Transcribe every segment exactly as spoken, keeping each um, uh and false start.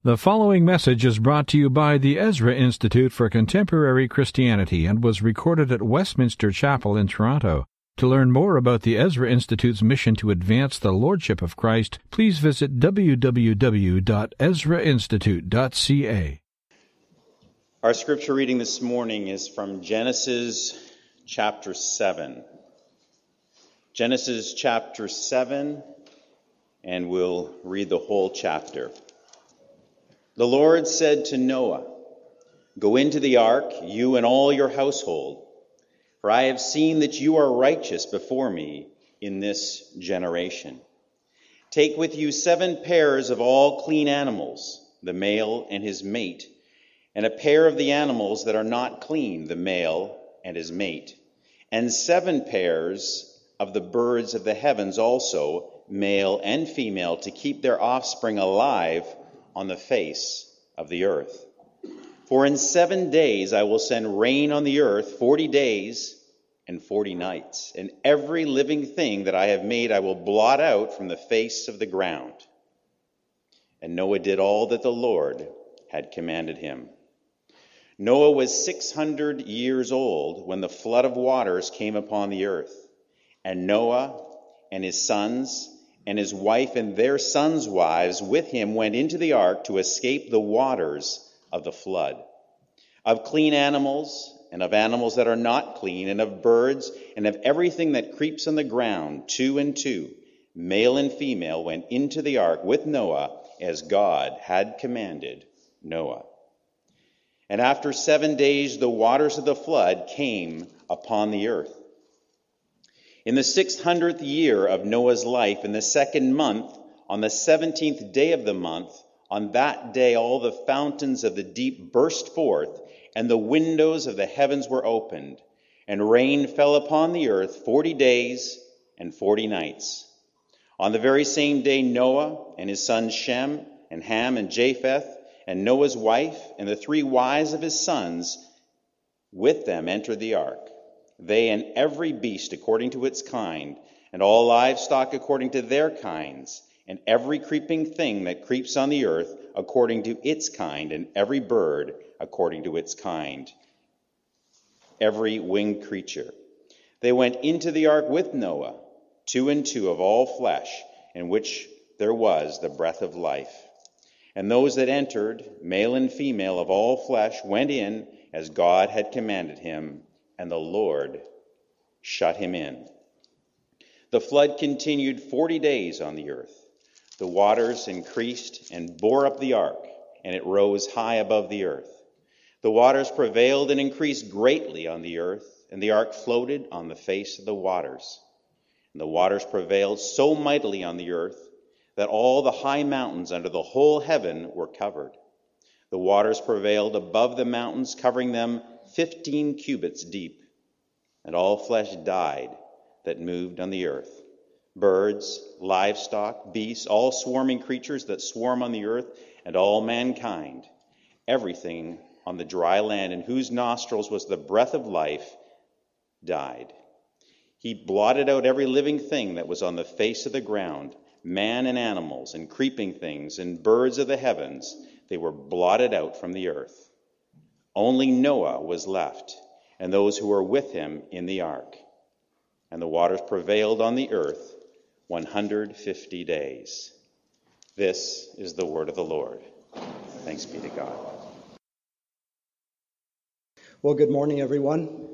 The following message is brought to you by the Ezra Institute for Contemporary Christianity and was recorded at Westminster Chapel in Toronto. To learn more about the Ezra Institute's mission to advance the Lordship of Christ, please visit w w w dot ezra institute dot c a. Our scripture reading this morning is from Genesis chapter seven. Genesis chapter seven, and we'll read the whole chapter. The Lord said to Noah, "Go into the ark, you and all your household, for I have seen that you are righteous before me in this generation. Take with you seven pairs of all clean animals, the male and his mate, and a pair of the animals that are not clean, the male and his mate, and seven pairs of the birds of the heavens also, male and female, to keep their offspring alive on the face of the earth. For in seven days I will send rain on the earth, forty days and forty nights, and every living thing that I have made I will blot out from the face of the ground." And Noah did all that the Lord had commanded him. Noah was six hundred years old when the flood of waters came upon the earth, and Noah and his sons and his wife and their sons' wives with him went into the ark to escape the waters of the flood. Of clean animals and of animals that are not clean, and of birds and of everything that creeps on the ground, two and two, male and female, went into the ark with Noah as God had commanded Noah. And after seven days the waters of the flood came upon the earth. In the six hundredth year of Noah's life, in the second month, on the seventeenth day of the month, on that day all the fountains of the deep burst forth, and the windows of the heavens were opened, and rain fell upon the earth forty days and forty nights. On the very same day Noah and his sons Shem and Ham and Japheth, and Noah's wife and the three wives of his sons with them entered the ark. They and every beast according to its kind, and all livestock according to their kinds, and every creeping thing that creeps on the earth according to its kind, and every bird according to its kind, every winged creature. They went into the ark with Noah, two and two of all flesh, in which there was the breath of life. And those that entered, male and female of all flesh, went in as God had commanded him, and the Lord shut him in. The flood continued forty days on the earth. The waters increased and bore up the ark, and it rose high above the earth. The waters prevailed and increased greatly on the earth, and the ark floated on the face of the waters. And the waters prevailed so mightily on the earth that all the high mountains under the whole heaven were covered. The waters prevailed above the mountains, covering them fifteen cubits deep, and all flesh died that moved on the earth, birds, livestock, beasts, all swarming creatures that swarm on the earth, and all mankind, everything on the dry land in whose nostrils was the breath of life, died. He blotted out every living thing that was on the face of the ground, man and animals and creeping things and birds of the heavens. They were blotted out from the earth. Only Noah was left, and those who were with him in the ark. And the waters prevailed on the earth one hundred fifty days. This is the word of the Lord. Thanks be to God. Well, good morning, everyone.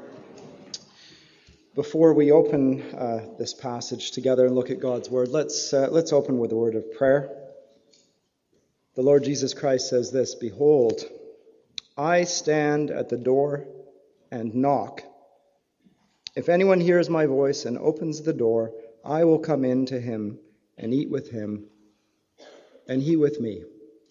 Before we open uh, this passage together and look at God's word, let's uh, let's open with a word of prayer. The Lord Jesus Christ says this, "Behold, I stand at the door and knock. If anyone hears my voice and opens the door, I will come in to him and eat with him, and he with me."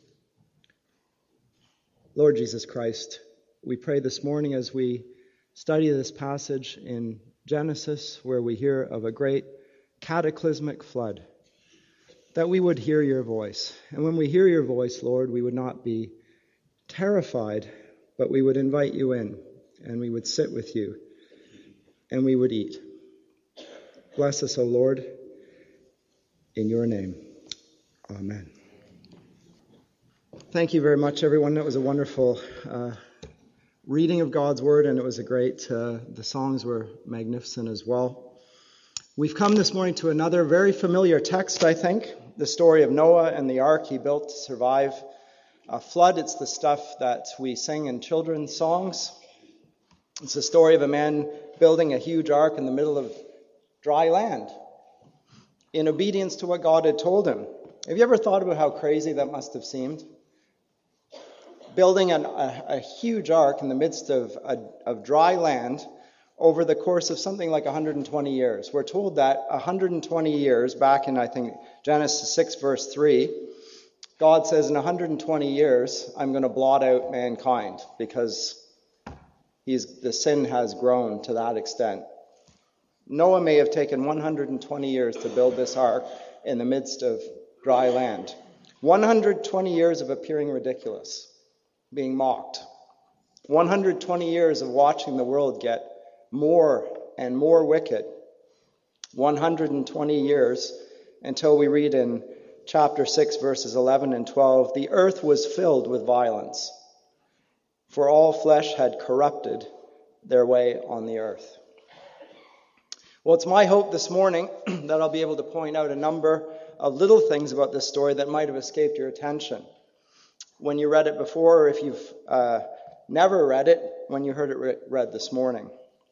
Lord Jesus Christ, we pray this morning as we study this passage in Genesis, where we hear of a great cataclysmic flood, that we would hear your voice. And when we hear your voice, Lord, we would not be terrified, but we would invite you in, and we would sit with you, and we would eat. Bless us, O Lord, in your name. Amen. Thank you very much, everyone. That was a wonderful uh, reading of God's Word, and it was a great, uh, the songs were magnificent as well. We've come this morning to another very familiar text, I think, the story of Noah and the ark he built to survive a flood. It's the stuff that we sing in children's songs. It's the story of a man building a huge ark in the middle of dry land in obedience to what God had told him. Have you ever thought about how crazy that must have seemed? Building an, a, a huge ark in the midst of, a, of dry land over the course of something like one hundred twenty years. We're told that one hundred twenty years, back in, I think, Genesis six, verse three, God says, in one hundred twenty years, I'm going to blot out mankind because he's, the sin has grown to that extent. Noah may have taken one hundred twenty years to build this ark in the midst of dry land. one hundred twenty years of appearing ridiculous, being mocked. one hundred twenty years of watching the world get more and more wicked. one hundred twenty years until we read in chapter six, verses eleven and twelve, the earth was filled with violence, for all flesh had corrupted their way on the earth. Well, it's my hope this morning that I'll be able to point out a number of little things about this story that might have escaped your attention when you read it before, or if you've uh, never read it, when you heard it re- read this morning.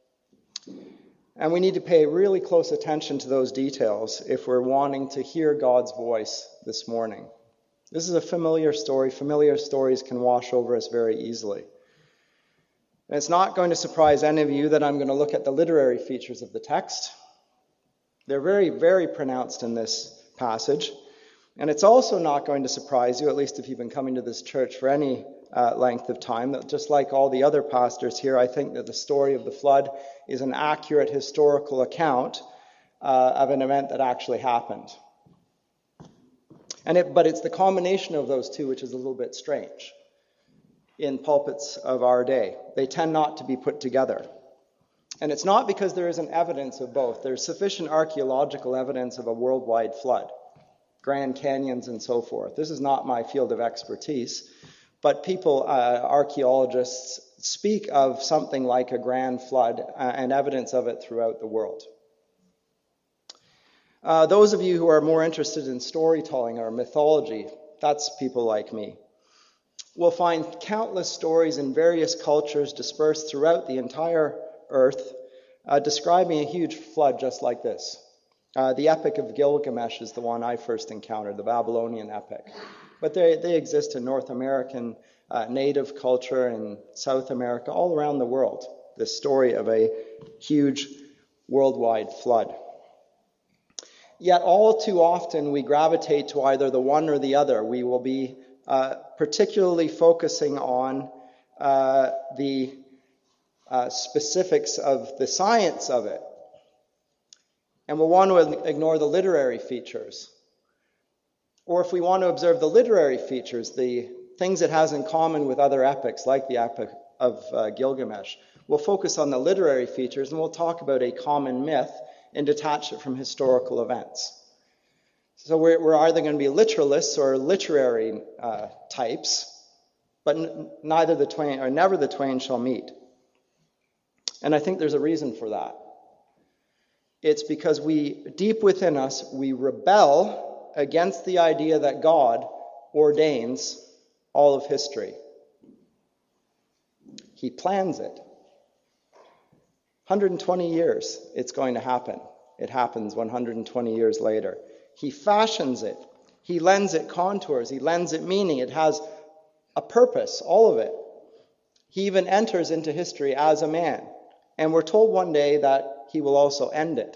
And we need to pay really close attention to those details if we're wanting to hear God's voice this morning. This is a familiar story. Familiar stories can wash over us very easily. And it's not going to surprise any of you that I'm going to look at the literary features of the text. They're very, very pronounced in this passage. And it's also not going to surprise you, at least if you've been coming to this church for any uh, length of time, that just like all the other pastors here, I think that the story of the flood is an accurate historical account uh, of an event that actually happened. And it, but it's the combination of those two which is a little bit strange in pulpits of our day. They tend not to be put together. And it's not because there isn't evidence of both. There's sufficient archaeological evidence of a worldwide flood, Grand Canyons and so forth. This is not my field of expertise, but people, uh, archaeologists, speak of something like a grand flood uh, and evidence of it throughout the world. Uh, those of you who are more interested in storytelling or mythology, that's people like me, will find countless stories in various cultures dispersed throughout the entire earth uh, describing a huge flood just like this. Uh, the Epic of Gilgamesh is the one I first encountered, the Babylonian epic. But they, they exist in North American uh, native culture and South America, all around the world, this story of a huge worldwide flood. Yet all too often we gravitate to either the one or the other. We will be uh, particularly focusing on uh, the uh, specifics of the science of it. And we'll want to ignore the literary features. Or if we want to observe the literary features, the things it has in common with other epics, like the Epic of uh, Gilgamesh, we'll focus on the literary features and we'll talk about a common myth and detach it from historical events. So we're, we're either going to be literalists or literary uh, types, but n- neither the twain, or never the twain shall meet. And I think there's a reason for that. It's because we, deep within us, we rebel against the idea that God ordains all of history. He plans it. one hundred twenty years, it's going to happen. It happens one hundred twenty years later. He fashions it. He lends it contours. He lends it meaning. It has a purpose, all of it. He even enters into history as a man. And we're told one day that he will also end it.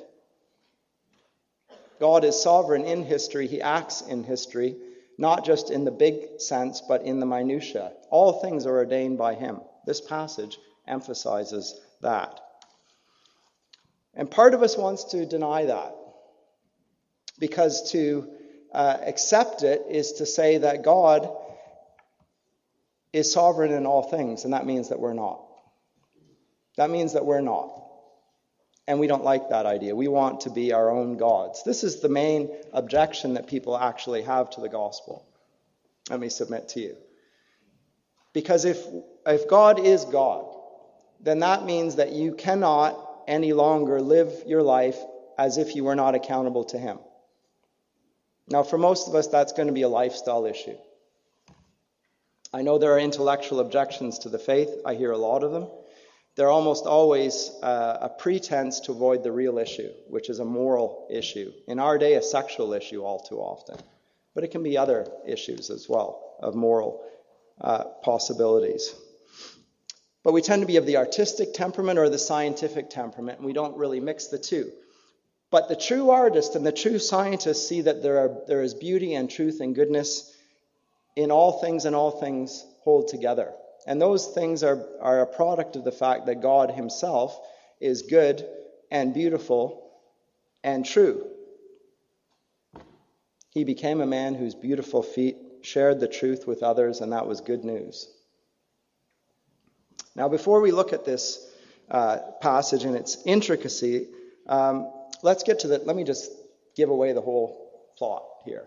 God is sovereign in history. He acts in history, not just in the big sense, but in the minutiae. All things are ordained by him. This passage emphasizes that. And part of us wants to deny that, because to uh, accept it is to say that God is sovereign in all things, and that means that we're not. That means that we're not. And we don't like that idea. We want to be our own gods. This is the main objection that people actually have to the gospel. Let me submit to you. Because if, if God is God, then that means that you cannot any longer live your life as if you were not accountable to him. Now, for most of us, that's going to be a lifestyle issue. I know there are intellectual objections to the faith. I hear a lot of them. They're almost always uh, a pretense to avoid the real issue, which is a moral issue. In our day, a sexual issue all too often. But it can be other issues as well of moral uh, possibilities. But we tend to be of the artistic temperament or the scientific temperament, and we don't really mix the two. But the true artist and the true scientist see that there are there is beauty and truth and goodness in all things, and all things hold together. And those things are, are a product of the fact that God himself is good and beautiful and true. He became a man whose beautiful feet shared the truth with others, and that was good news. Now, before we look at this uh, passage and its intricacy, um, let's get to the, let me just give away the whole plot here.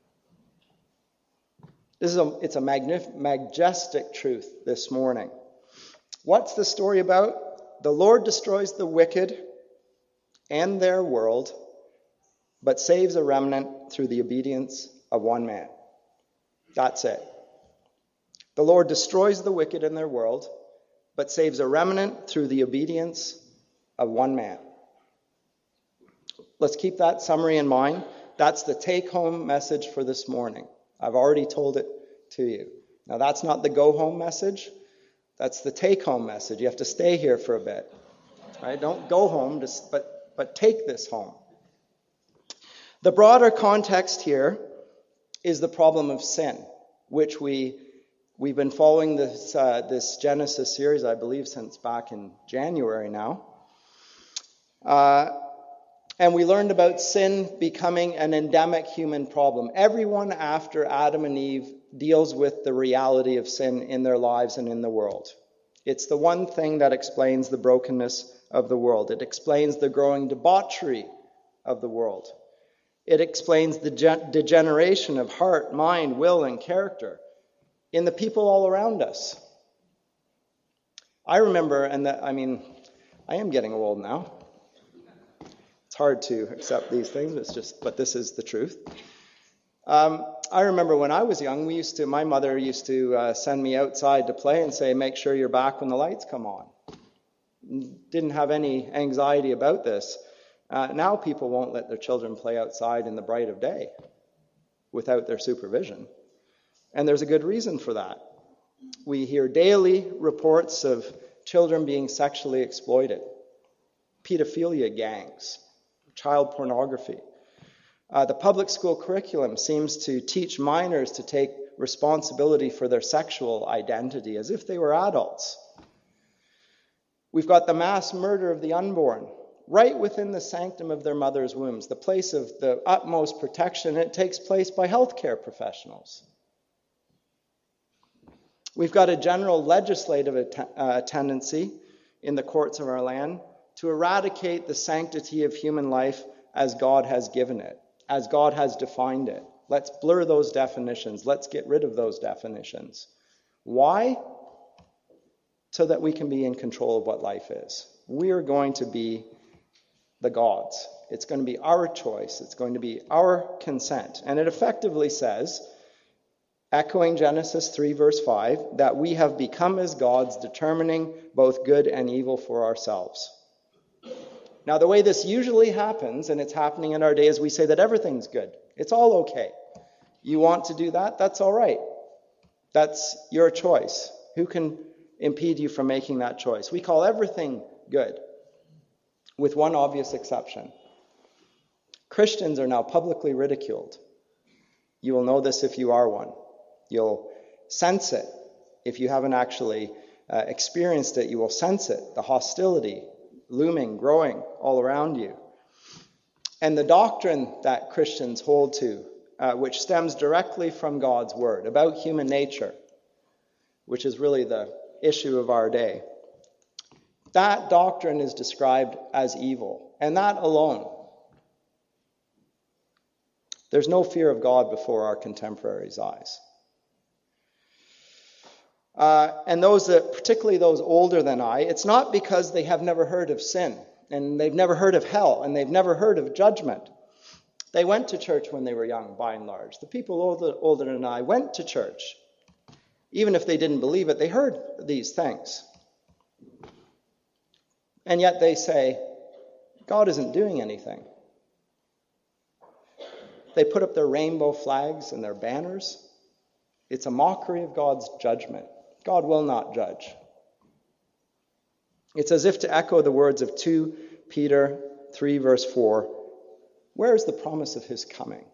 This is a, it's a magnif- majestic truth this morning. What's the story about? The Lord destroys the wicked and their world, but saves a remnant through the obedience of one man. That's it. The Lord destroys the wicked and their world, but saves a remnant through the obedience of one man. Let's keep that summary in mind. That's the take-home message for this morning. I've already told it to you. Now, that's not the go-home message. That's the take-home message. You have to stay here for a bit. Right? Don't go home, just, but, but take this home. The broader context here is the problem of sin, which we, we've been following this, uh, this Genesis series, I believe, since back in January now. Uh, And we learned about sin becoming an endemic human problem. Everyone after Adam and Eve deals with the reality of sin in their lives and in the world. It's the one thing that explains the brokenness of the world. It explains the growing debauchery of the world. It explains the ge- degeneration of heart, mind, will, and character in the people all around us. I remember, and that, I mean, I am getting old now. It's hard to accept these things, it's just, but this is the truth. Um, I remember when I was young, we used to, my mother used to uh, send me outside to play and say, make sure you're back when the lights come on. Didn't have any anxiety about this. Uh, now people won't let their children play outside in the bright of day without their supervision. And there's a good reason for that. We hear daily reports of children being sexually exploited, pedophilia gangs, child pornography. Uh, the public school curriculum seems to teach minors to take responsibility for their sexual identity as if they were adults. We've got the mass murder of the unborn right within the sanctum of their mother's wombs, the place of the utmost protection. It takes place by healthcare professionals. We've got a general legislative att- uh, tendency in the courts of our land to eradicate the sanctity of human life as God has given it, as God has defined it. Let's blur those definitions. Let's get rid of those definitions. Why? So that we can be in control of what life is. We are going to be the gods. It's going to be our choice. It's going to be our consent. And it effectively says, echoing Genesis three, verse five, that we have become as gods, determining both good and evil for ourselves. Now, the way this usually happens, and it's happening in our day, is we say that everything's good. It's all okay. You want to do that? That's all right. That's your choice. Who can impede you from making that choice? We call everything good, with one obvious exception. Christians are now publicly ridiculed. You will know this if you are one. You'll sense it. If you haven't actually uh, experienced it, you will sense it, the hostility looming, growing all around you. And the doctrine that Christians hold to, uh, which stems directly from God's word about human nature, which is really the issue of our day, that doctrine is described as evil, and that alone. There's no fear of God before our contemporaries' eyes. Uh, and those that, particularly those older than I, it's not because they have never heard of sin, and they've never heard of hell, and they've never heard of judgment. They went to church when they were young, by and large. The people older, older than I went to church. Even if they didn't believe it, they heard these things. And yet they say, God isn't doing anything. They put up their rainbow flags and their banners. It's a mockery of God's judgment. God will not judge. It's as if to echo the words of Second Peter three, verse four, where is the promise of his coming?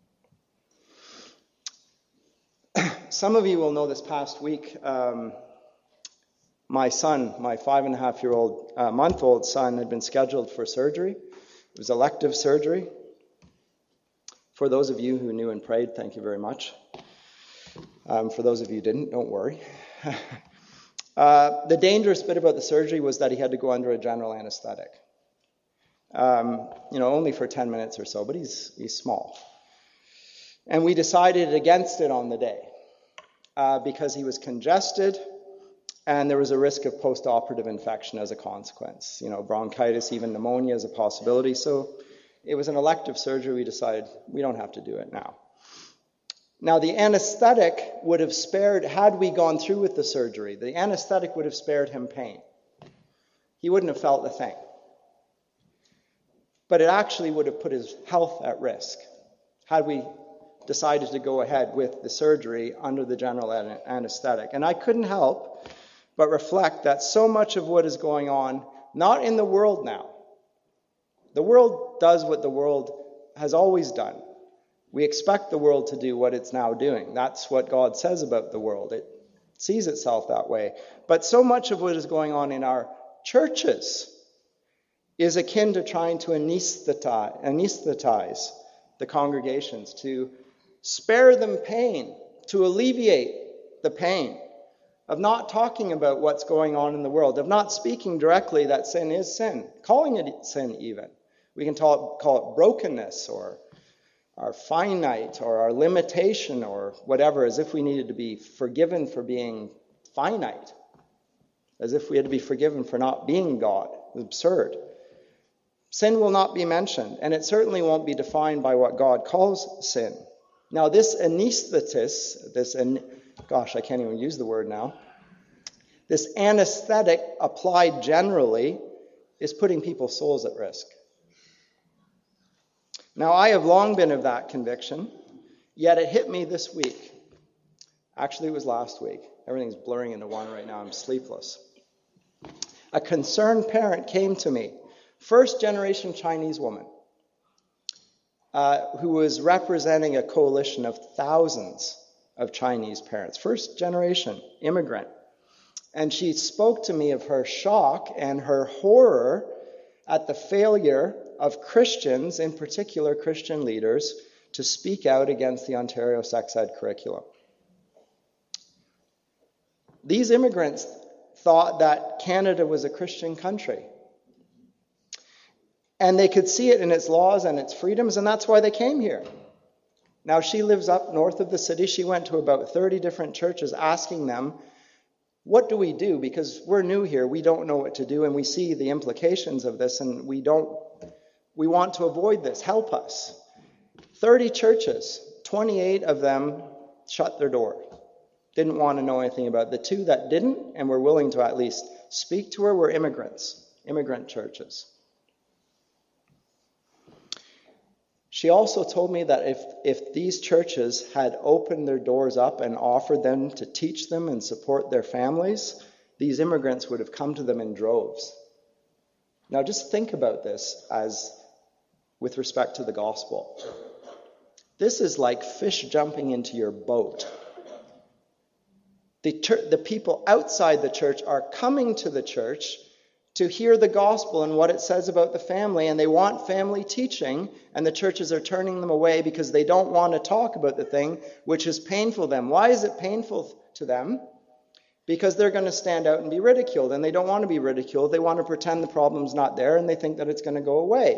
Some of you will know this past week, um, my son, my five and a half year old, uh, month old son had been scheduled for surgery. It was elective surgery. For those of you who knew and prayed, thank you very much. Um, for those of you who didn't, don't worry. uh, the dangerous bit about the surgery was that he had to go under a general anesthetic. Um, you know, only for ten minutes or so, but he's he's small. And we decided against it on the day uh, because he was congested and there was a risk of post-operative infection as a consequence. You know, bronchitis, even pneumonia is a possibility. So it was an elective surgery. We decided we don't have to do it now. Now, the anesthetic would have spared, had we gone through with the surgery, the anesthetic would have spared him pain. He wouldn't have felt a thing. But it actually would have put his health at risk had we decided to go ahead with the surgery under the general anesthetic. And I couldn't help but reflect that so much of what is going on, not in the world now. The world does what the world has always done. We expect the world to do what it's now doing. That's what God says about the world. It sees itself that way. But so much of what is going on in our churches is akin to trying to anesthetize, anesthetize the congregations, to spare them pain, to alleviate the pain of not talking about what's going on in the world, of not speaking directly that sin is sin, calling it sin even. We can call it, call it brokenness or our finite or our limitation or whatever, as if we needed to be forgiven for being finite, as if we had to be forgiven for not being God. It's absurd. Sin will not be mentioned, and it certainly won't be defined by what God calls sin. Now, this anesthetist, this, an, gosh, I can't even use the word now, this anesthetic applied generally is putting people's souls at risk. Now, I have long been of that conviction, yet it hit me this week. Actually, it was last week. Everything's blurring into one right now. I'm sleepless. A concerned parent came to me, first-generation Chinese woman, uh, who was representing a coalition of thousands of Chinese parents, first-generation immigrant. And she spoke to me of her shock and her horror at the failure of Christians, in particular Christian leaders, to speak out against the Ontario sex ed curriculum. These immigrants thought that Canada was a Christian country. And they could see it in its laws and its freedoms, and that's why they came here. Now, she lives up north of the city. She went to about thirty different churches asking them, what do we do? Because we're new here. We don't know what to do, and we see the implications of this, and we don't. We want to avoid this. Help us. thirty churches, twenty-eight of them shut their door. Didn't want to know anything about it. The two that didn't and were willing to at least speak to her were immigrants, immigrant churches. She also told me that if, if these churches had opened their doors up and offered them to teach them and support their families, these immigrants would have come to them in droves. Now just think about this as with respect to the gospel. This is like fish jumping into your boat. The, ter- the people outside the church are coming to the church to hear the gospel and what it says about the family, and they want family teaching, and the churches are turning them away because they don't want to talk about the thing which is painful to them. Why is it painful to them? Because they're going to stand out and be ridiculed, and they don't want to be ridiculed. They want to pretend the problem's not there, and they think that it's going to go away.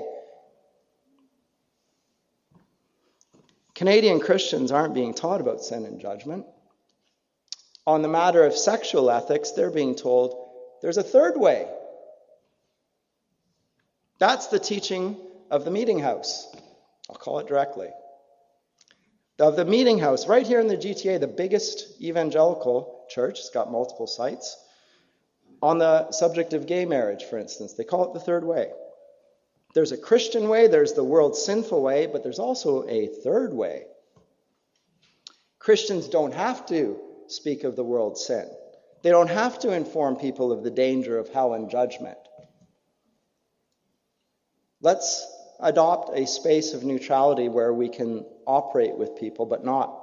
Canadian Christians aren't being taught about sin and judgment. On the matter of sexual ethics, they're being told there's a third way. That's the teaching of the Meeting House. I'll call it directly. Of the Meeting House, right here in the G T A, the biggest evangelical church, it's got multiple sites, on the subject of gay marriage, for instance. They call it the third way. There's a Christian way, there's the world's sinful way, but there's also a third way. Christians don't have to speak of the world's sin. They don't have to inform people of the danger of hell and judgment. Let's adopt a space of neutrality where we can operate with people but not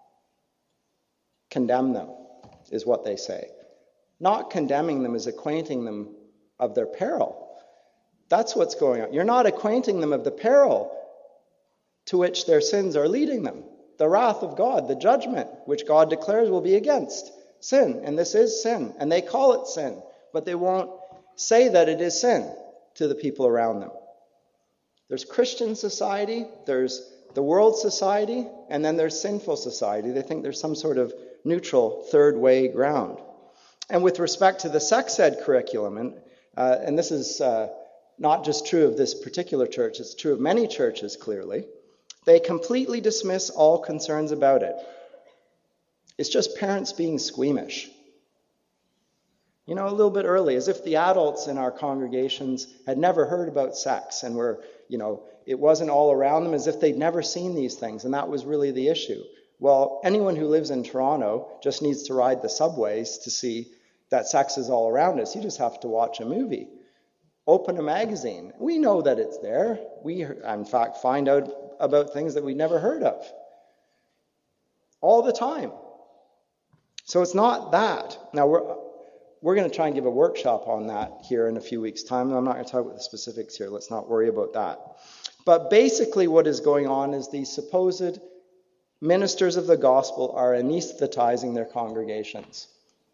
condemn them, is what they say. Not condemning them is acquainting them of their peril. That's what's going on. You're not acquainting them of the peril to which their sins are leading them. The wrath of God, the judgment which God declares will be against sin. And this is sin. And they call it sin. But they won't say that it is sin to the people around them. There's Christian society, there's the world society, and then there's sinful society. They think there's some sort of neutral third way ground. And with respect to the sex ed curriculum, and, uh, and this is uh, not just true of this particular church, it's true of many churches clearly, they completely dismiss all concerns about it. It's just parents being squeamish. You know, a little bit early, as if the adults in our congregations had never heard about sex and were, you know, it wasn't all around them, as if they'd never seen these things, and that was really the issue. Well, anyone who lives in Toronto just needs to ride the subways to see that sex is all around us. You just have to watch a movie. Open a magazine. We know that it's there. We, in fact, find out about things that we never heard of. All the time. So it's not that. Now, we're we're going to try and give a workshop on that here in a few weeks' time. I'm not going to talk about the specifics here. Let's not worry about that. But basically what is going on is these supposed ministers of the gospel are anesthetizing their congregations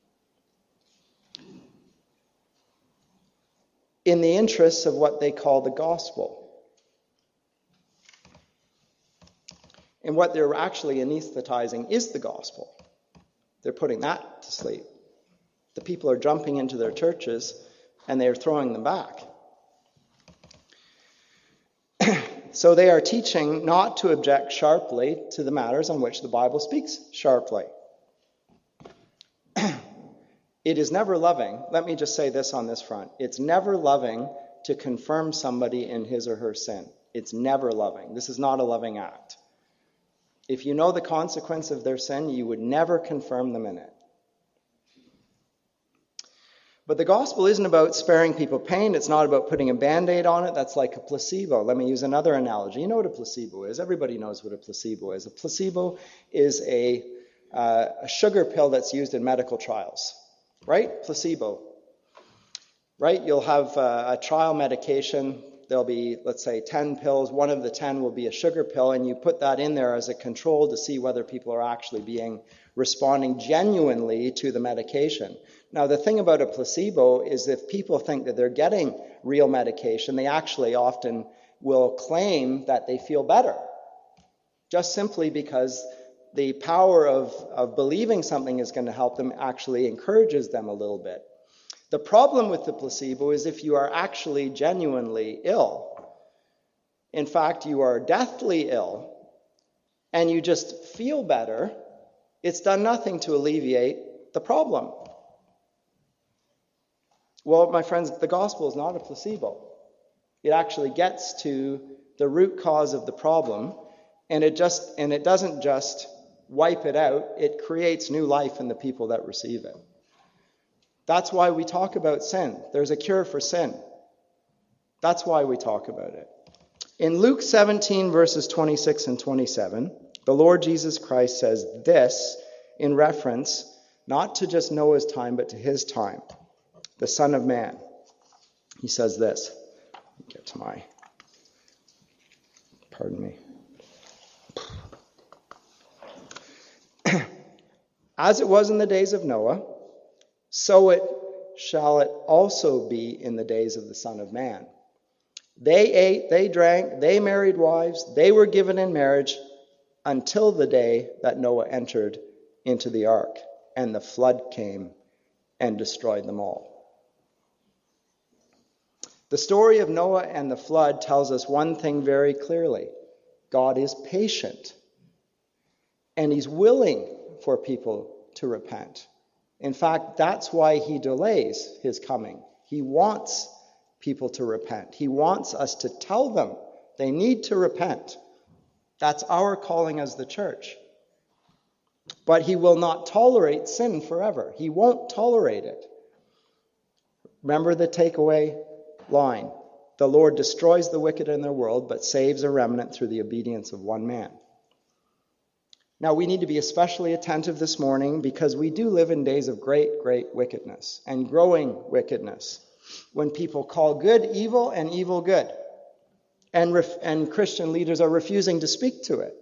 in the interests of what they call the gospel. And what they're actually anesthetizing is the gospel. They're putting that to sleep. The people are jumping into their churches and they're throwing them back. So they are teaching not to object sharply to the matters on which the Bible speaks sharply. It is never loving. Let me just say this on this front. It's never loving to confirm somebody in his or her sin. It's never loving. This is not a loving act. If you know the consequence of their sin, you would never confirm them in it. But the gospel isn't about sparing people pain. It's not about putting a Band-Aid on it. That's like a placebo. Let me use another analogy. You know what a placebo is. Everybody knows what a placebo is. A placebo is a, uh, a sugar pill that's used in medical trials. Right? Placebo. Right? You'll have uh, a trial medication. There'll be, let's say, ten pills. One of the ten will be a sugar pill, and you put that in there as a control to see whether people are actually being responding genuinely to the medication. Now, the thing about a placebo is if people think that they're getting real medication, they actually often will claim that they feel better, just simply because the power of, of believing something is going to help them actually encourages them a little bit. The problem with the placebo is if you are actually genuinely ill, in fact, you are deathly ill, and you just feel better, it's done nothing to alleviate the problem. Well, my friends, the gospel is not a placebo. It actually gets to the root cause of the problem, and it just and it doesn't just wipe it out, it creates new life in the people that receive it. That's why we talk about sin. There's a cure for sin. That's why we talk about it. In Luke seventeen, verses twenty-six and twenty-seven, the Lord Jesus Christ says this in reference not to just Noah's time, but to his time, the Son of Man. He says this. Let me get to my, pardon me. As it was in the days of Noah, so it shall it also be in the days of the Son of Man. They ate, they drank, they married wives, they were given in marriage until the day that Noah entered into the ark. and the flood came and destroyed them all. The story of Noah and the flood tells us one thing very clearly. God is patient, and he's willing for people to repent. In fact, that's why he delays his coming. He wants people to repent. He wants us to tell them they need to repent. That's our calling as the church. But he will not tolerate sin forever. He won't tolerate it. Remember the takeaway line. The Lord destroys the wicked in their world, but saves a remnant through the obedience of one man. Now, we need to be especially attentive this morning because we do live in days of great, great wickedness and growing wickedness, when people call good evil and evil good, and, ref- and Christian leaders are refusing to speak to it.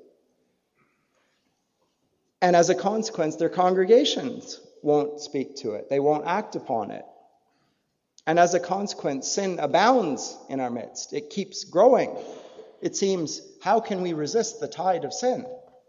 And as a consequence, their congregations won't speak to it. They won't act upon it. And as a consequence, sin abounds in our midst. It keeps growing. It seems, how can we resist the tide of sin?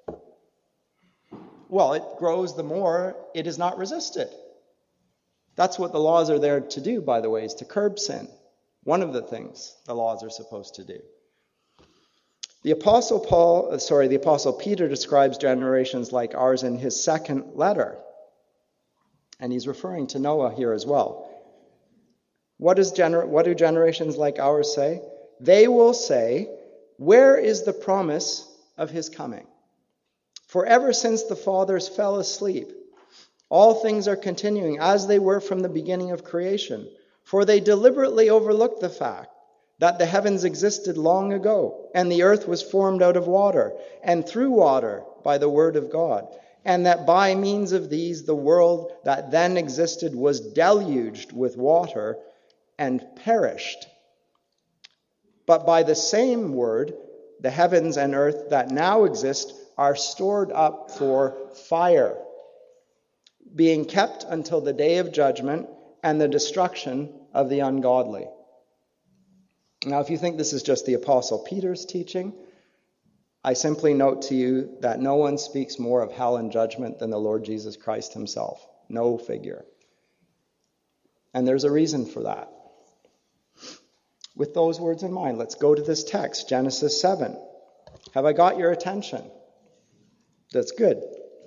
Well, it grows the more it is not resisted. That's what the laws are there to do, by the way, is to curb sin. One of the things the laws are supposed to do. The Apostle Paul, sorry, the Apostle Peter describes generations like ours in his second letter. And he's referring to Noah here as well. What, is gener- what do generations like ours say? They will say, where is the promise of his coming? For ever since the fathers fell asleep, all things are continuing as they were from the beginning of creation. For they deliberately overlooked the fact that the heavens existed long ago, and the earth was formed out of water, and through water by the word of God, and that by means of these the world that then existed was deluged with water and perished. But by the same word, the heavens and earth that now exist are stored up for fire, being kept until the day of judgment and the destruction of the ungodly. Now, if you think this is just the Apostle Peter's teaching, I simply note to you that no one speaks more of hell and judgment than the Lord Jesus Christ himself. No figure. And there's a reason for that. With those words in mind, let's go to this text, Genesis seven. Have I got your attention? That's good.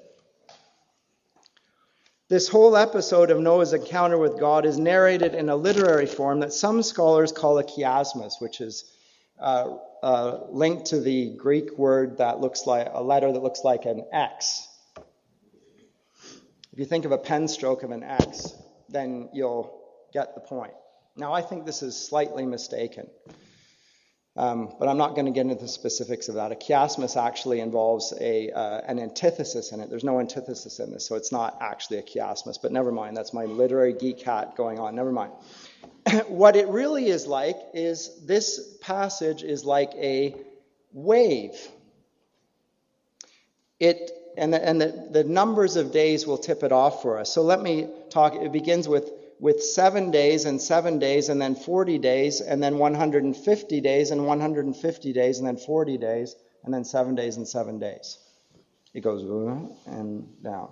This whole episode of Noah's encounter with God is narrated in a literary form that some scholars call a chiasmus, which is uh, uh, linked to the Greek word that looks like a letter that looks like an X. If you think of a pen stroke of an X, then you'll get the point. Now, I think this is slightly mistaken. Um, but I'm not going to get into the specifics of that. A chiasmus actually involves a uh, an antithesis in it. There's no antithesis in this, so it's not actually a chiasmus. But never mind, that's my literary geek hat going on. Never mind. What it really is like is this passage is like a wave. It and the, and the, the numbers of days will tip it off for us. So let me talk. It begins with. with seven days and seven days and then forty days and then one hundred fifty days and one hundred fifty days and then forty days and then seven days and seven days. It goes and down.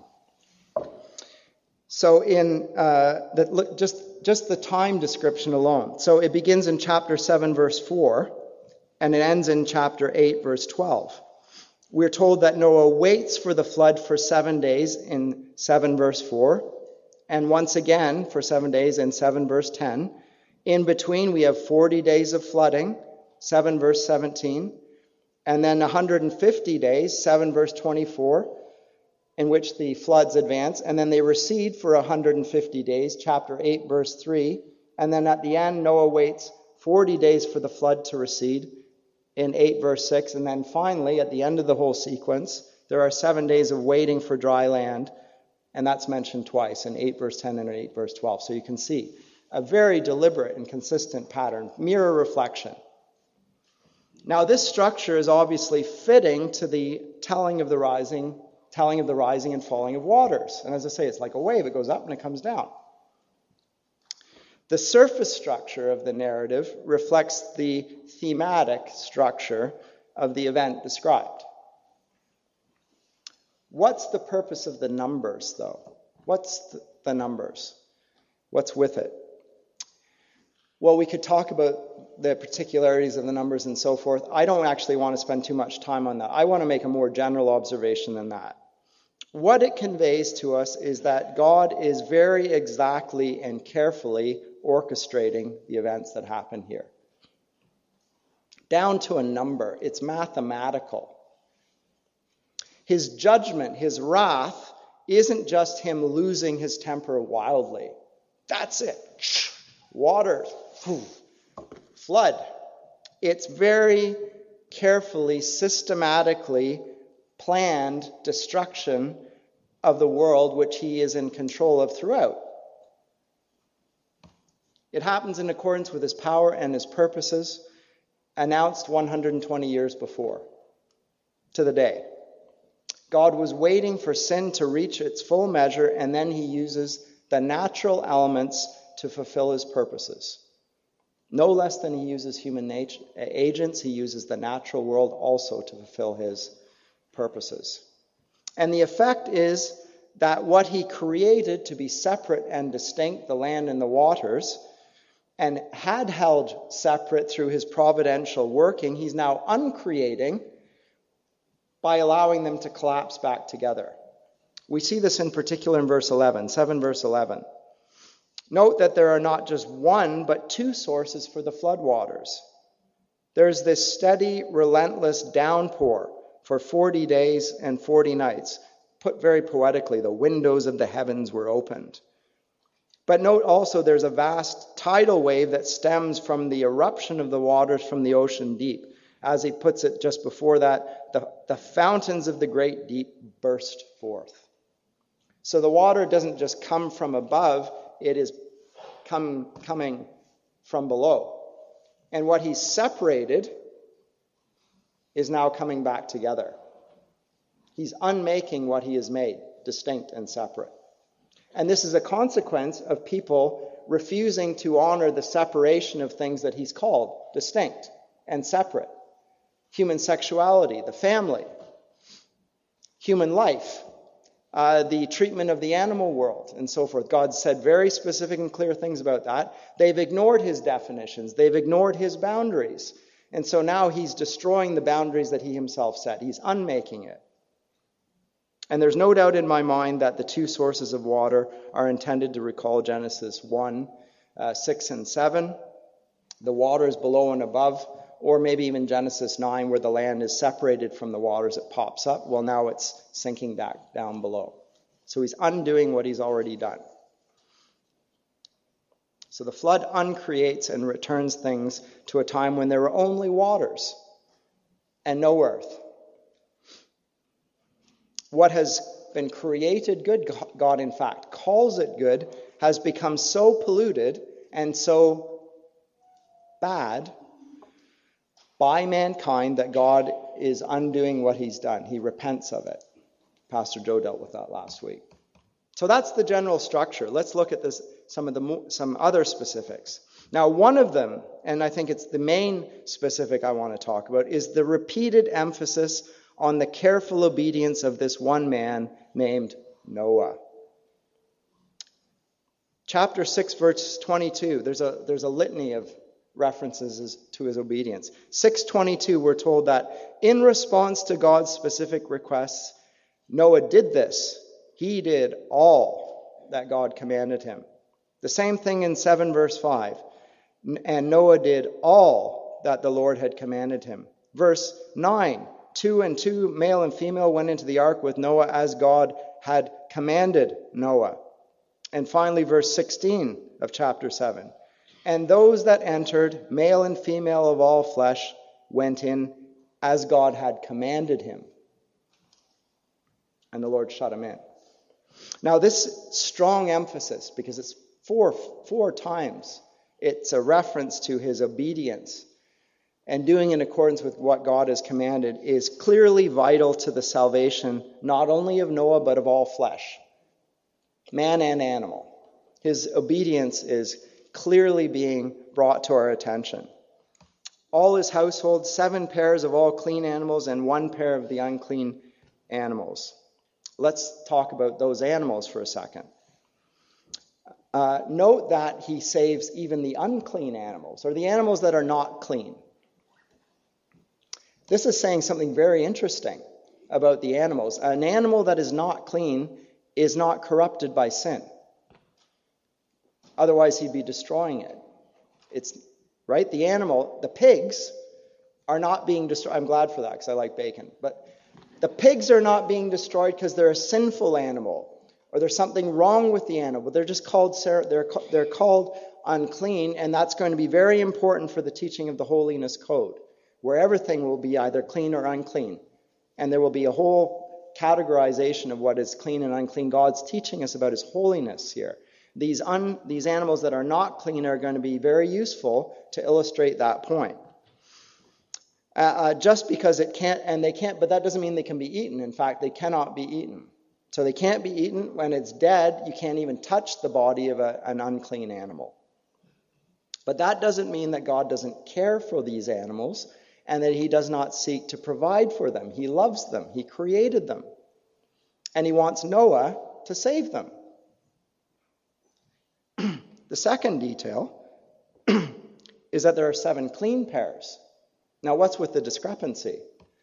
So in uh, that, look, just just the time description alone. So it begins in chapter seven, verse four, and it ends in chapter eight, verse twelve. We're told that Noah waits for the flood for seven days in seven, verse four. And once again, for seven days in seven verse ten. In between, we have forty days of flooding, seven verse seventeen. And then one hundred fifty days, seven verse twenty-four, in which the floods advance. And then they recede for one hundred fifty days, chapter eight, verse three. And then at the end, Noah waits forty days for the flood to recede in eight verse six. And then finally, at the end of the whole sequence, there are seven days of waiting for dry land. And that's mentioned twice in eight verse ten and eight verse twelve. So you can see a very deliberate and consistent pattern, mirror reflection. Now this structure is obviously fitting to the telling of the rising, telling of the rising and falling of waters. And as I say, it's like a wave. It goes up and it comes down. The surface structure of the narrative reflects the thematic structure of the event described. What's the purpose of the numbers, though? What's the numbers? What's with it? Well, we could talk about the particularities of the numbers and so forth. I don't actually want to spend too much time on that. I want to make a more general observation than that. What it conveys to us is that God is very exactly and carefully orchestrating the events that happen here. Down to a number. It's mathematical. His judgment, his wrath, isn't just him losing his temper wildly. That's it. Water. Flood. It's very carefully, systematically planned destruction of the world which he is in control of throughout. It happens in accordance with his power and his purposes, announced one hundred twenty years before, to the day. God was waiting for sin to reach its full measure, and then he uses the natural elements to fulfill his purposes. No less than he uses human nature, agents, he uses the natural world also to fulfill his purposes. And the effect is that what he created to be separate and distinct, the land and the waters, and had held separate through his providential working, he's now uncreating by allowing them to collapse back together. We see this in particular in verse eleven, seven verse eleven. Note that there are not just one, but two sources for the floodwaters. There's this steady, relentless downpour for forty days and forty nights. Put very poetically, the windows of the heavens were opened. But note also there's a vast tidal wave that stems from the eruption of the waters from the ocean deep. As he puts it just before that, the, the fountains of the great deep burst forth. So the water doesn't just come from above, it is come, coming from below. And what he's separated is now coming back together. He's unmaking what he has made, distinct and separate. And this is a consequence of people refusing to honor the separation of things that he's called distinct and separate. Human sexuality, the family, human life, uh, the treatment of the animal world, and so forth. God said very specific and clear things about that. They've ignored his definitions. They've ignored his boundaries. And so now he's destroying the boundaries that he himself set. He's unmaking it. And there's no doubt in my mind that the two sources of water are intended to recall Genesis one, uh, six and seven. The waters below and above, or maybe even Genesis nine, where the land is separated from the waters, it pops up. Well, now it's sinking back down below. So he's undoing what he's already done. So the flood uncreates and returns things to a time when there were only waters and no earth. What has been created good, God in fact calls it good, has become so polluted and so bad by mankind that God is undoing what he's done. He repents of it. Pastor Joe dealt with that last week. So that's the general structure. Let's look at this, some of the some other specifics. Now, one of them, and I think it's the main specific I want to talk about, is the repeated emphasis on the careful obedience of this one man named Noah. Chapter six, verse twenty-two, there's a, there's a litany of references to his obedience. six twenty-two, we're told that in response to God's specific requests, Noah did this. He did all that God commanded him. The same thing in seven, verse five. And Noah did all that the Lord had commanded him. Verse nine, two and two, male and female, went into the ark with Noah as God had commanded Noah. And finally, verse sixteen of chapter seven. And those that entered, male and female of all flesh, went in as God had commanded him. And the Lord shut him in. Now this strong emphasis, because it's four, four times, it's a reference to his obedience and doing in accordance with what God has commanded, is clearly vital to the salvation not only of Noah but of all flesh, man and animal. His obedience is clearly being brought to our attention. All his household, seven pairs of all clean animals and one pair of the unclean animals. Let's talk about those animals for a second. Uh, note that he saves even the unclean animals, or the animals that are not clean. This is saying something very interesting about the animals. An animal that is not clean is not corrupted by sin. Otherwise, he'd be destroying it. It's right. The animal, the pigs, are not being destroyed. I'm glad for that because I like bacon. But the pigs are not being destroyed because they're a sinful animal, or there's something wrong with the animal. They're just called they're they're called unclean, and that's going to be very important for the teaching of the holiness code, where everything will be either clean or unclean, and there will be a whole categorization of what is clean and unclean. God's teaching us about his holiness here. These un, these animals that are not clean are going to be very useful to illustrate that point. Uh, uh, just because it can't, and they can't, but that doesn't mean they can be eaten. In fact, they cannot be eaten. So they can't be eaten. When it's dead, you can't even touch the body of a, an unclean animal. But that doesn't mean that God doesn't care for these animals and that he does not seek to provide for them. He loves them. He created them. And he wants Noah to save them. The second detail is that there are seven clean pairs. Now, what's with the discrepancy?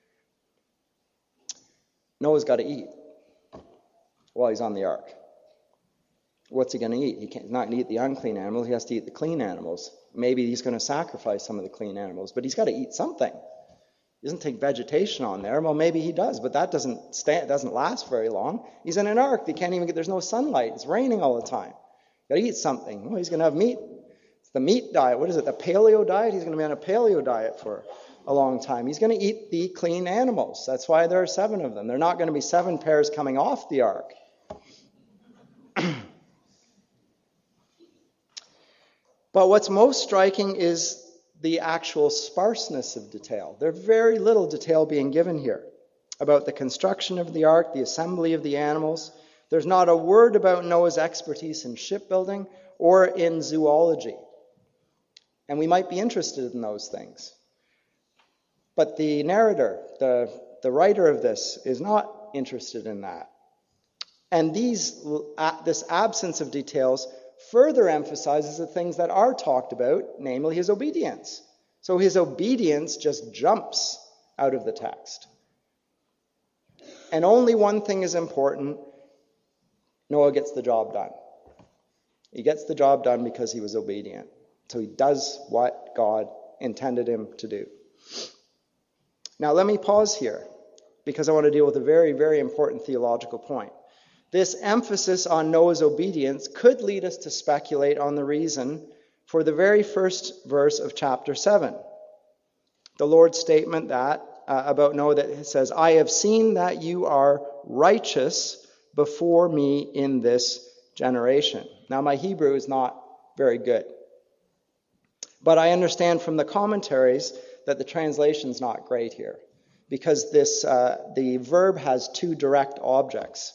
Noah's got to eat while he's on the ark. What's he going to eat? He can't not eat the unclean animals. He has to eat the clean animals. Maybe he's going to sacrifice some of the clean animals, but he's got to eat something. He doesn't take vegetation on there. Well, maybe he does, but that doesn't stand, doesn't last very long. He's in an ark. He can't even get. There's no sunlight. It's raining all the time. Got to eat something. Well, he's going to have meat. It's the meat diet. What is it? The paleo diet? He's going to be on a paleo diet for a long time. He's going to eat the clean animals. That's why there are seven of them. They're not going to be seven pairs coming off the ark. But what's most striking is the actual sparseness of detail. There's very little detail being given here about the construction of the ark, the assembly of the animals. There's not a word about Noah's expertise in shipbuilding or in zoology. And we might be interested in those things. But the narrator, the, the writer of this, is not interested in that. And these, uh, this absence of details further emphasizes the things that are talked about, namely his obedience. So his obedience just jumps out of the text. And only one thing is important. Noah gets the job done. He gets the job done because he was obedient. So he does what God intended him to do. Now let me pause here because I want to deal with a very, very important theological point. This emphasis on Noah's obedience could lead us to speculate on the reason for the very first verse of chapter seven. The Lord's statement that uh, about Noah that says, "I have seen that you are righteous before me in this generation." Now my Hebrew is not very good, but I understand from the commentaries that the translation's not great here because this uh, the verb has two direct objects.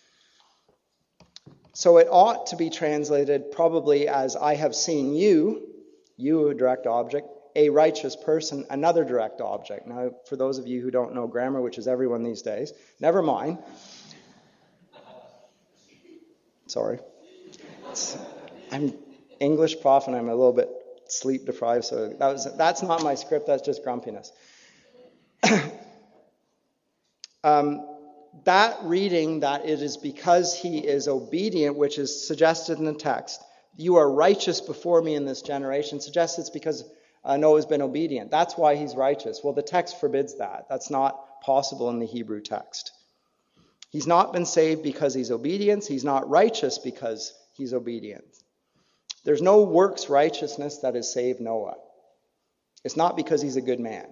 So it ought to be translated probably as, "I have seen you," you a direct object, "a righteous person," another direct object. Now, for those of you who don't know grammar, which is everyone these days, never mind. Sorry. It's, I'm English prof and I'm a little bit sleep deprived, so that was that's not my script, that's just grumpiness. um, That reading that it is because he is obedient, which is suggested in the text, "You are righteous before me in this generation," suggests it's because uh, Noah's been obedient. That's why he's righteous. Well, the text forbids that. That's not possible in the Hebrew text. He's not been saved because he's obedient. He's not righteous because he's obedient. There's no works righteousness that has saved Noah. It's not because he's a good man.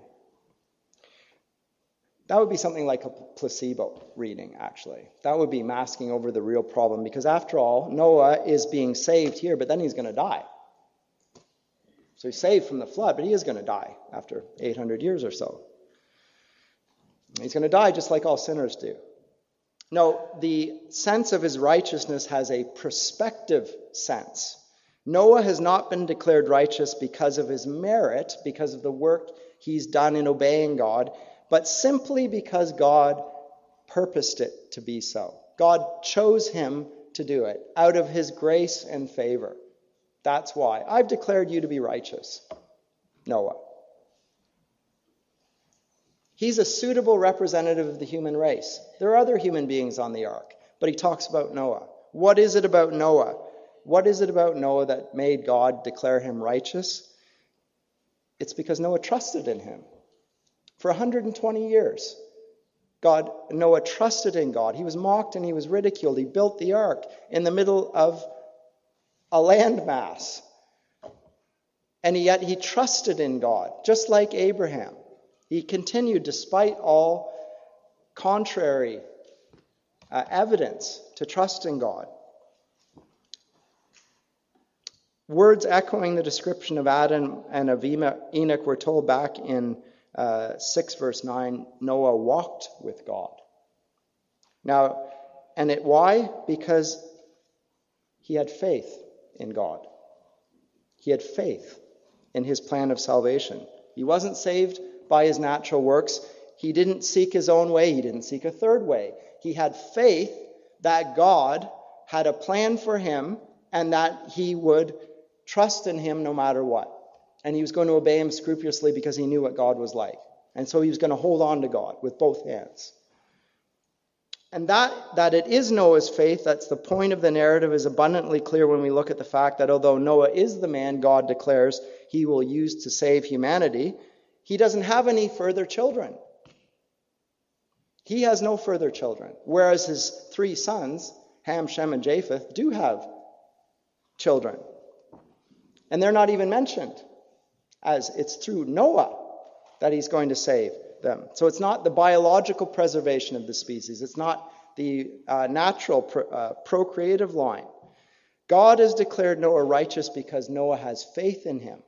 That would be something like a placebo reading, actually. That would be masking over the real problem, because after all, Noah is being saved here, but then he's going to die. So he's saved from the flood, but he is going to die after eight hundred years or so. He's going to die just like all sinners do. No, the sense of his righteousness has a prospective sense. Noah has not been declared righteous because of his merit, because of the work he's done in obeying God, but simply because God purposed it to be so. God chose him to do it, out of his grace and favor. That's why. I've declared you to be righteous, Noah. He's a suitable representative of the human race. There are other human beings on the ark, but he talks about Noah. What is it about Noah? What is it about Noah that made God declare him righteous? It's because Noah trusted in him. For one hundred twenty years, God, Noah trusted in God. He was mocked and he was ridiculed. He built the ark in the middle of a landmass. And yet he trusted in God, just like Abraham. He continued, despite all contrary uh, evidence, to trust in God. Words echoing the description of Adam and of Enoch were told back in uh, six verse nine, Noah walked with God. Now, and it why? Because he had faith in God. He had faith in his plan of salvation. He wasn't saved by his natural works. He didn't seek his own way. He didn't seek a third way. He had faith that God had a plan for him and that he would trust in him no matter what. And he was going to obey him scrupulously because he knew what God was like. And so he was going to hold on to God with both hands. And that, that it is Noah's faith, that's the point of the narrative, is abundantly clear when we look at the fact that although Noah is the man God declares he will use to save humanity, he doesn't have any further children. He has no further children. Whereas his three sons, Ham, Shem, and Japheth, do have children. And they're not even mentioned, as it's through Noah that he's going to save them. So it's not the biological preservation of the species. It's not the uh, natural pro- uh, procreative line. God has declared Noah righteous because Noah has faith in him,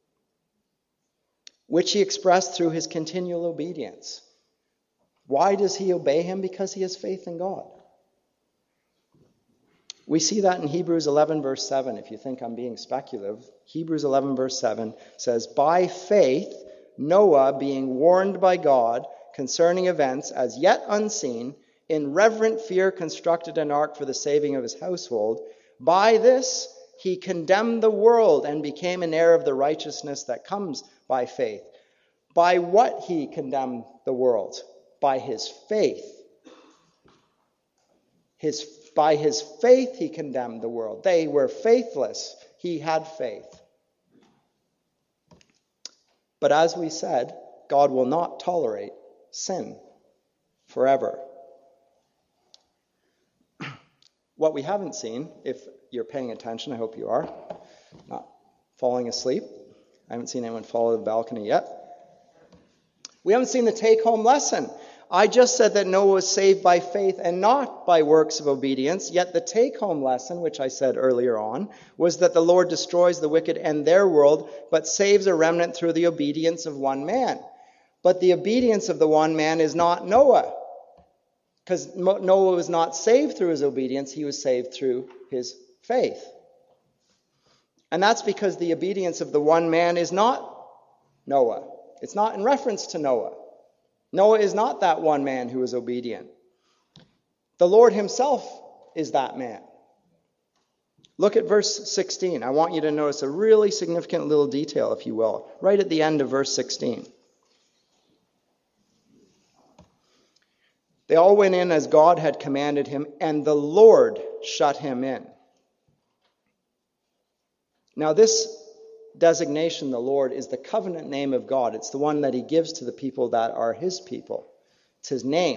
which he expressed through his continual obedience. Why does he obey him? Because he has faith in God. We see that in Hebrews eleven verse seven. If you think I'm being speculative, Hebrews eleven verse seven says, by faith, Noah, being warned by God concerning events as yet unseen, in reverent fear constructed an ark for the saving of his household. By this he condemned the world and became an heir of the righteousness that comes by faith. By what he condemned the world? By his faith. His, by his faith he condemned the world. They were faithless. He had faith. But as we said, God will not tolerate sin forever. What we haven't seen, if you're paying attention, I hope you are, not falling asleep. I haven't seen anyone fall to the balcony yet. We haven't seen the take-home lesson. I just said that Noah was saved by faith and not by works of obedience, yet the take-home lesson, which I said earlier on, was that the Lord destroys the wicked and their world, but saves a remnant through the obedience of one man. But the obedience of the one man is not Noah, because Noah was not saved through his obedience, he was saved through his faith. And that's because the obedience of the one man is not Noah. It's not in reference to Noah. Noah is not that one man who is obedient. The Lord himself is that man. Look at verse sixteen. I want you to notice a really significant little detail, if you will, right at the end of verse sixteen. They all went in as God had commanded him, and the Lord shut him in. Now this designation, the Lord, is the covenant name of God. It's the one that he gives to the people that are his people. It's his name.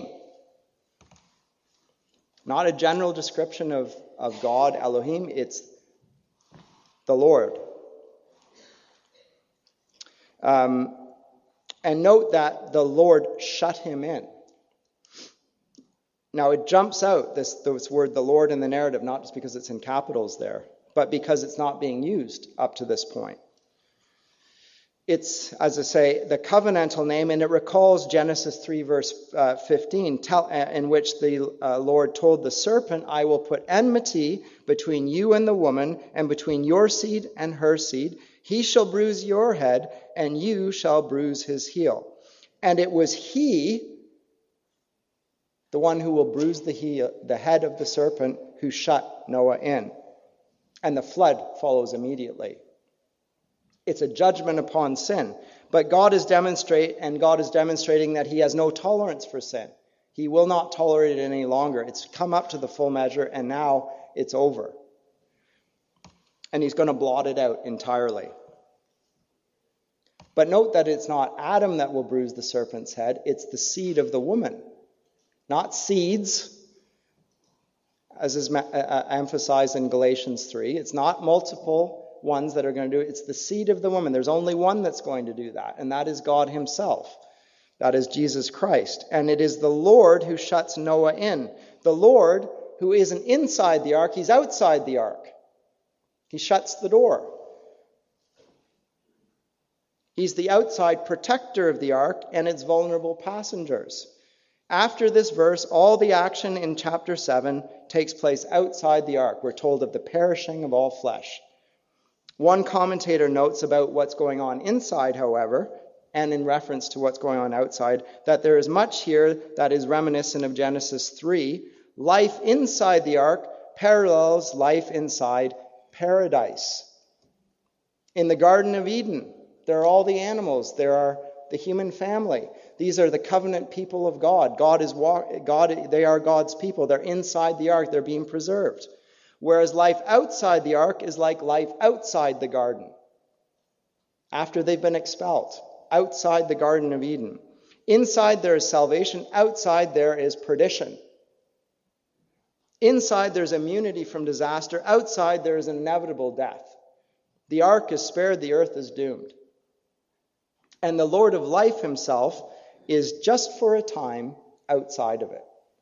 Not a general description of, of God, Elohim. It's the Lord. Um, and note that the Lord shut him in. Now it jumps out, this, this word, the Lord, in the narrative, not just because it's in capitals there, but because it's not being used up to this point. It's, as I say, the covenantal name, and it recalls Genesis three, verse uh, fifteen, tell, uh, in which the uh, Lord told the serpent, I will put enmity between you and the woman, and between your seed and her seed. He shall bruise your head, and you shall bruise his heel. And it was he, the one who will bruise the heel, the head of the serpent, who shut Noah in. And the flood follows immediately. It's a judgment upon sin. But God is demonstrate, and God is demonstrating that he has no tolerance for sin. He will not tolerate it any longer. It's come up to the full measure, and now it's over. And he's going to blot it out entirely. But note that it's not Adam that will bruise the serpent's head. It's the seed of the woman. Not seeds, as is emphasized in Galatians three. It's not multiple ones that are going to do it. It's the seed of the woman. There's only one that's going to do that, and that is God himself. That is Jesus Christ. And it is the Lord who shuts Noah in. The Lord who isn't inside the ark, he's outside the ark. He shuts the door. He's the outside protector of the ark and its vulnerable passengers. After this verse, all the action in chapter seven takes place outside the ark. We're told of the perishing of all flesh. One commentator notes about what's going on inside, however, and in reference to what's going on outside, that there is much here that is reminiscent of Genesis three. Life inside the ark parallels life inside paradise. In the Garden of Eden, there are all the animals. There are the human family. These are the covenant people of God. God is God. They are God's people. They're inside the ark. They're being preserved. Whereas life outside the ark is like life outside the garden, after they've been expelled, outside the Garden of Eden. Inside there is salvation. Outside there is perdition. Inside there's immunity from disaster. Outside there is inevitable death. The ark is spared. The earth is doomed. And the Lord of life himself is just for a time outside of it.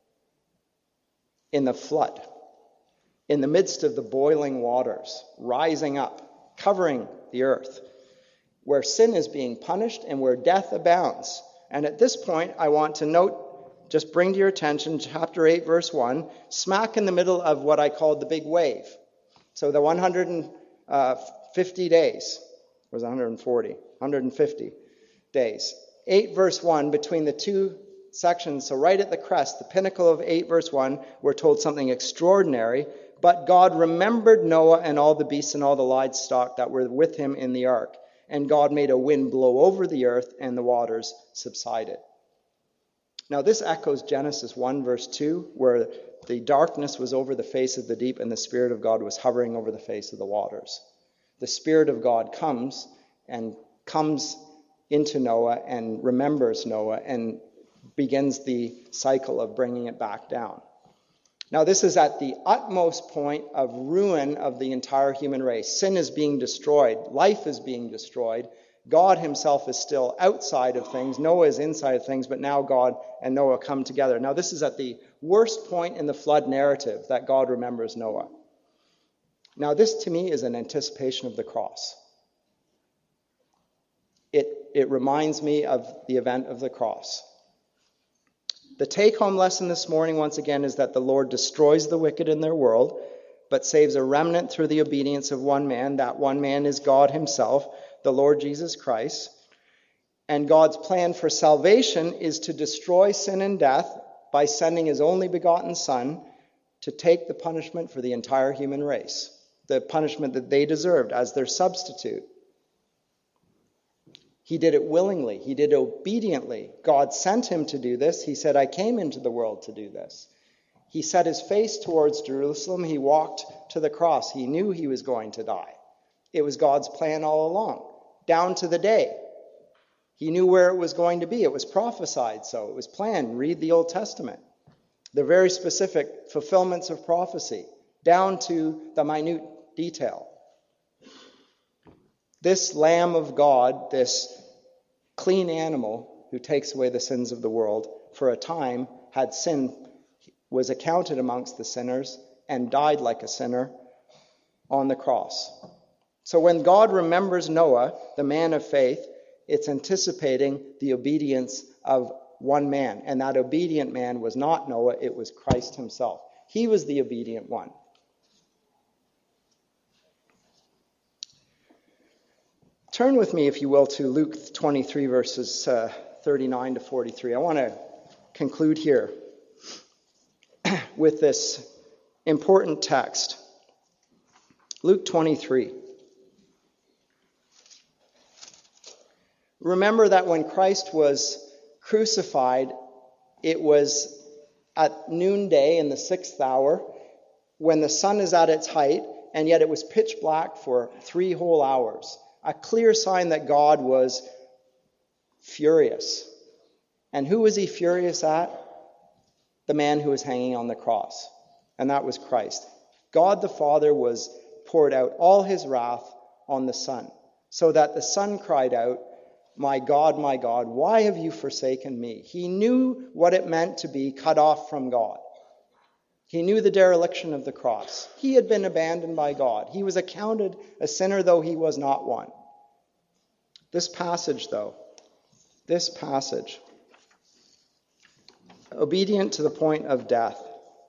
In the flood. In the midst of the boiling waters, rising up, covering the earth, where sin is being punished and where death abounds. And at this point, I want to note, just bring to your attention, chapter eight, verse one, smack in the middle of what I called the big wave. So the one hundred fifty days, or was it one hundred forty? one hundred fifty days. eight, verse one, between the two sections, so right at the crest, the pinnacle of eight, verse one, we're told something extraordinary. But God remembered Noah and all the beasts and all the livestock that were with him in the ark. And God made a wind blow over the earth, and the waters subsided. Now this echoes Genesis one, verse two, where the darkness was over the face of the deep, and the Spirit of God was hovering over the face of the waters. The Spirit of God comes and comes into Noah and remembers Noah and begins the cycle of bringing it back down. Now, this is at the utmost point of ruin of the entire human race. Sin is being destroyed. Life is being destroyed. God himself is still outside of things. Noah is inside of things, but now God and Noah come together. Now, this is at the worst point in the flood narrative that God remembers Noah. Now, this to me is an anticipation of the cross. It, it reminds me of the event of the cross. The take-home lesson this morning, once again, is that the Lord destroys the wicked in their world, but saves a remnant through the obedience of one man. That one man is God himself, the Lord Jesus Christ. And God's plan for salvation is to destroy sin and death by sending his only begotten Son to take the punishment for the entire human race, the punishment that they deserved as their substitute. He did it willingly. He did it obediently. God sent him to do this. He said, I came into the world to do this. He set his face towards Jerusalem. He walked to the cross. He knew he was going to die. It was God's plan all along, down to the day. He knew where it was going to be. It was prophesied so. It was planned. Read the Old Testament. The very specific fulfillments of prophecy, down to the minute detail. This Lamb of God, this clean animal who takes away the sins of the world, for a time had sin, was accounted amongst the sinners, and died like a sinner on the cross. So when God remembers Noah, the man of faith, it's anticipating the obedience of one man. And that obedient man was not Noah, it was Christ himself. He was the obedient one. Turn with me, if you will, to Luke twenty-three, verses uh, thirty-nine to forty-three. I want to conclude here with this important text. Luke twenty-three. Remember that when Christ was crucified, it was at noonday in the sixth hour, when the sun is at its height, and yet it was pitch black for three whole hours. A clear sign that God was furious. And who was he furious at? The man who was hanging on the cross. And that was Christ. God the Father was poured out all his wrath on the Son, so that the Son cried out, "My God, my God, why have you forsaken me?" He knew what it meant to be cut off from God. He knew the dereliction of the cross. He had been abandoned by God. He was accounted a sinner, though he was not one. This passage, though, this passage, obedient to the point of death.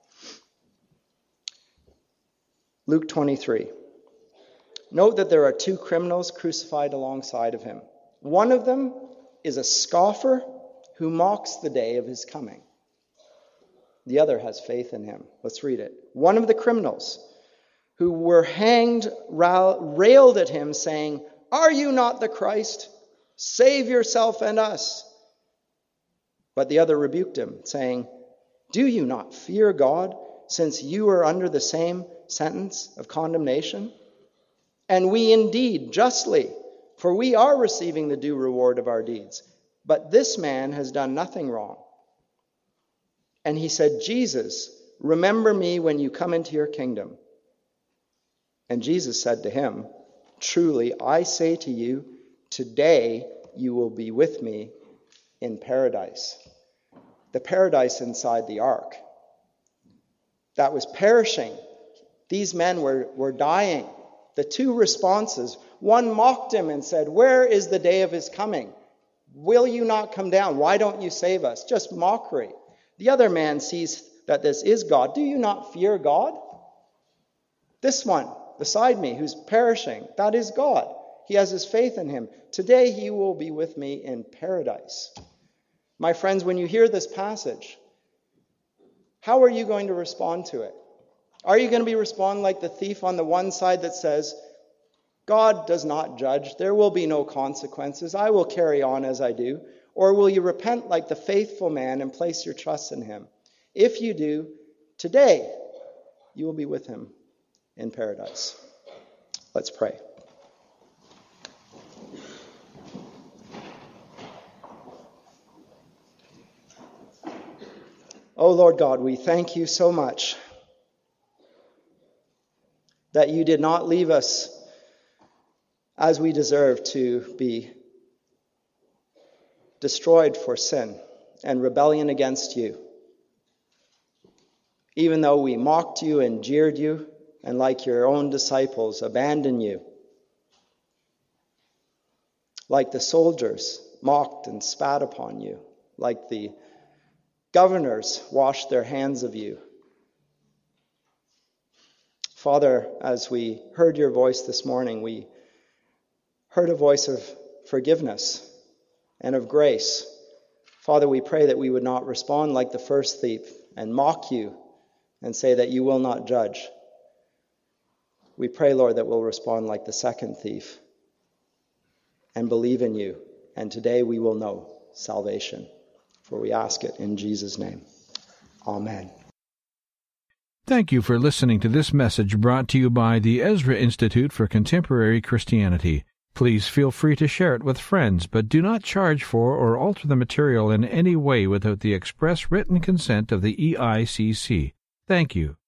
Luke twenty-three. Note that there are two criminals crucified alongside of him. One of them is a scoffer who mocks the day of his coming. The other has faith in him. Let's read it. One of the criminals who were hanged railed at him, saying, "Are you not the Christ? Save yourself and us." But the other rebuked him, saying, "Do you not fear God, since you are under the same sentence of condemnation? And we indeed justly, for we are receiving the due reward of our deeds. But this man has done nothing wrong." And he said, "Jesus, remember me when you come into your kingdom." And Jesus said to him, "Truly, I say to you, today you will be with me in paradise." The paradise inside the ark that was perishing. These men were, were dying. The two responses, one mocked him and said, "Where is the day of his coming? Will you not come down? Why don't you save us?" Just mockery. The other man sees that this is God. "Do you not fear God?" This one beside me who's perishing, that is God. He has his faith in him. Today he will be with me in paradise. My friends, when you hear this passage, how are you going to respond to it? Are you going to be respond like the thief on the one side that says, "God does not judge. There will be no consequences. I will carry on as I do"? Or will you repent like the faithful man and place your trust in him? If you do, today you will be with him in paradise. Let's pray. Oh Lord God, we thank you so much that you did not leave us as we deserve to be destroyed for sin and rebellion against you. Even though we mocked you and jeered you, and like your own disciples, abandoned you. Like the soldiers mocked and spat upon you. Like the governors washed their hands of you. Father, as we heard your voice this morning, we heard a voice of forgiveness and of grace. Father, we pray that we would not respond like the first thief and mock you and say that you will not judge. We pray, Lord, that we'll respond like the second thief and believe in you. And today we will know salvation. For we ask it in Jesus' name. Amen. Thank you for listening to this message brought to you by the Ezra Institute for Contemporary Christianity. Please feel free to share it with friends, but do not charge for or alter the material in any way without the express written consent of the E I C C. Thank you.